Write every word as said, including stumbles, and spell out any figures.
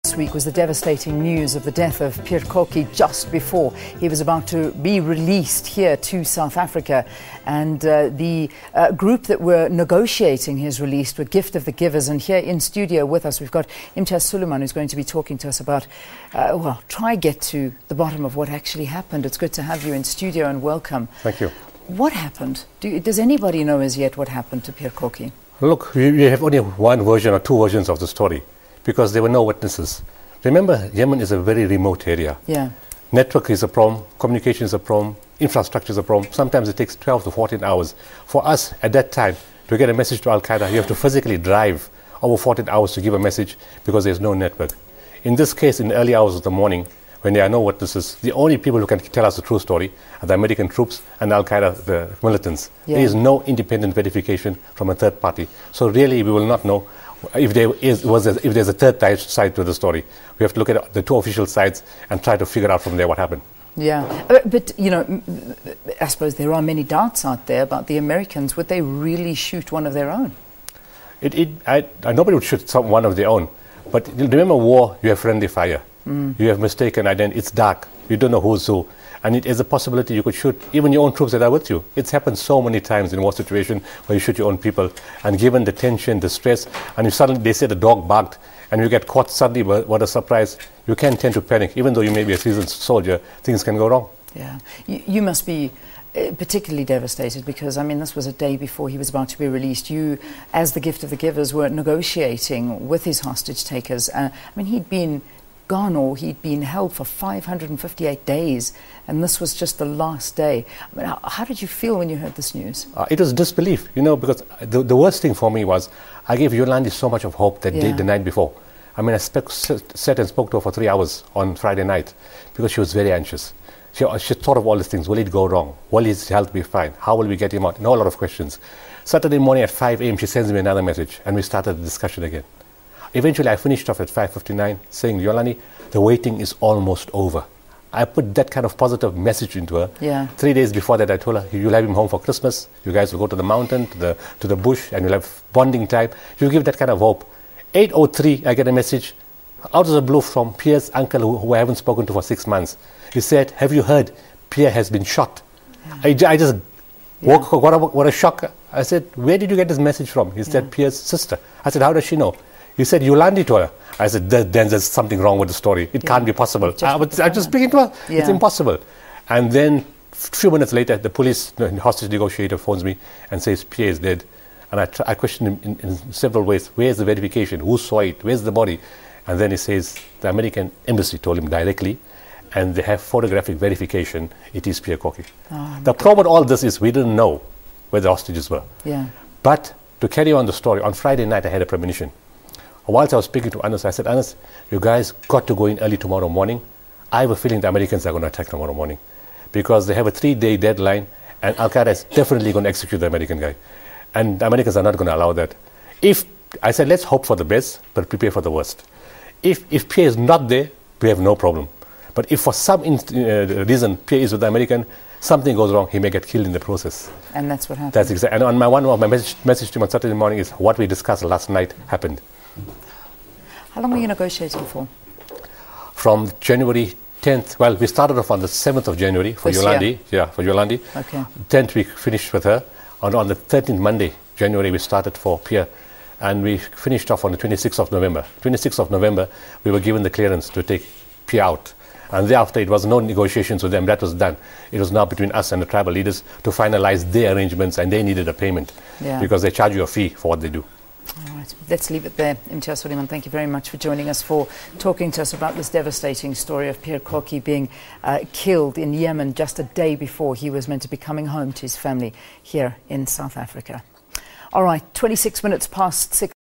This week was the devastating news of the death of Pierre Koki just before he was about to be released here to South Africa. And uh, the uh, group that were negotiating his release were Gift of the Givers. And here in studio with us, we've got Imtiaz Sooliman, who's going to be talking to us about, uh, well, try get to the bottom of what actually happened. It's good to have you in studio and welcome. Thank you. What happened? Do, does anybody know as yet what happened to Pierre Koki? Look, we, we have only one version or two versions of the story, because there were no witnesses. Remember, Yemen is a very remote area. Yeah. Network is a problem, communication is a problem, infrastructure is a problem. Sometimes it takes twelve to fourteen hours. For us, at that time, to get a message to Al-Qaeda, you have to physically drive over fourteen hours to give a message because there's no network. In this case, in the early hours of the morning, when there are no witnesses, the only people who can tell us the true story are the American troops and Al-Qaeda, the militants. Yeah. There is no independent verification from a third party. So really, we will not know if there is was a, if there's a third side to the story. We have to look at the two official sides and try to figure out from there what happened. Yeah, uh, but you know, I suppose there are many doubts out there about the Americans. Would they really shoot one of their own? It, it, I, I, nobody would shoot some, one of their own. But remember, war, you have friendly fire. Mm. You have mistaken identity. It's dark. You don't know who's who. And it is a possibility you could shoot even your own troops that are with you. It's happened so many times in war situation where you shoot your own people. And given the tension, the stress, and if suddenly they say the dog barked and you get caught suddenly, what a surprise, you can tend to panic. Even though you may be a seasoned soldier, things can go wrong. Yeah. You, you must be uh, particularly devastated because, I mean, this was a day before he was about to be released. You, as the Gift of the Givers, were negotiating with his hostage takers. Uh, I mean, he'd been gone or he'd been held for five hundred fifty-eight days, and this was just the last day. I mean, how, how did you feel when you heard this news? Uh, it was disbelief, you know, because the, the worst thing for me was I gave Yolandi so much of hope that yeah. day, the night before. I mean, I sp- sat and spoke to her for three hours on Friday night because she was very anxious. She, she thought of all these things. Will it go wrong? Will his health be fine? How will we get him out? And a lot of questions. Saturday morning at five a.m. she sends me another message and we started the discussion again. Eventually, I finished off at five fifty-nine saying, Yolandi, the waiting is almost over. I put that kind of positive message into her. Yeah. Three days before that, I told her, you'll have him home for Christmas. You guys will go to the mountain, to the to the bush, and you'll have bonding time. You give that kind of hope. eight oh three, I get a message out of the blue from Pierre's uncle, who, who I haven't spoken to for six months. He said, have you heard? Pierre has been shot. Yeah. I, I just yeah. woke, what, a, what a shock. I said, where did you get this message from? He said, yeah. Pierre's sister. I said, how does she know? He said, Yolandi told her. I said, then there's something wrong with the story. It yeah. can't be possible. Just I was I just speaking to her. Yeah. It's impossible. And then a few minutes later, the police, the hostage negotiator phones me and says, Pierre is dead. And I, tr- I questioned him in, in several ways. Where's the verification? Who saw it? Where's the body? And then he says, the American embassy told him directly, and they have photographic verification. It is Pierre Koki. Oh, the problem with all this is we didn't know where the hostages were. Yeah. But to carry on the story, on Friday night I had a premonition. Whilst I was speaking to Anas, I said, Anas, you guys got to go in early tomorrow morning. I have a feeling the Americans are going to attack tomorrow morning because they have a three-day deadline and Al-Qaeda is definitely going to execute the American guy. And the Americans are not going to allow that. If I said, let's hope for the best, but prepare for the worst. If, if Pierre is not there, we have no problem. But if for some in, uh, reason Pierre is with the American, something goes wrong, he may get killed in the process. And that's what happened. That's exactly. And on my one of my message, message to him on Saturday morning is what we discussed last night happened. How long were you negotiating for? From January tenth. Well, we started off on the seventh of January for this Yolandi. Year. Yeah, for Yolandi. Okay. tenth we finished with her. And on the thirteenth Monday, January, we started for Pierre. And we finished off on the twenty-sixth of November. twenty-sixth of November, we were given the clearance to take Pierre out. And thereafter, it was no negotiations with them. That was done. It was now between us and the tribal leaders to finalize their arrangements, and they needed a payment yeah. because they charge you a fee for what they do. All right, let's leave it there. Imtiaz Sooliman, thank you very much for joining us, for talking to us about this devastating story of Pierre Koki being uh, killed in Yemen just a day before he was meant to be coming home to his family here in South Africa. All right, twenty-six minutes past six.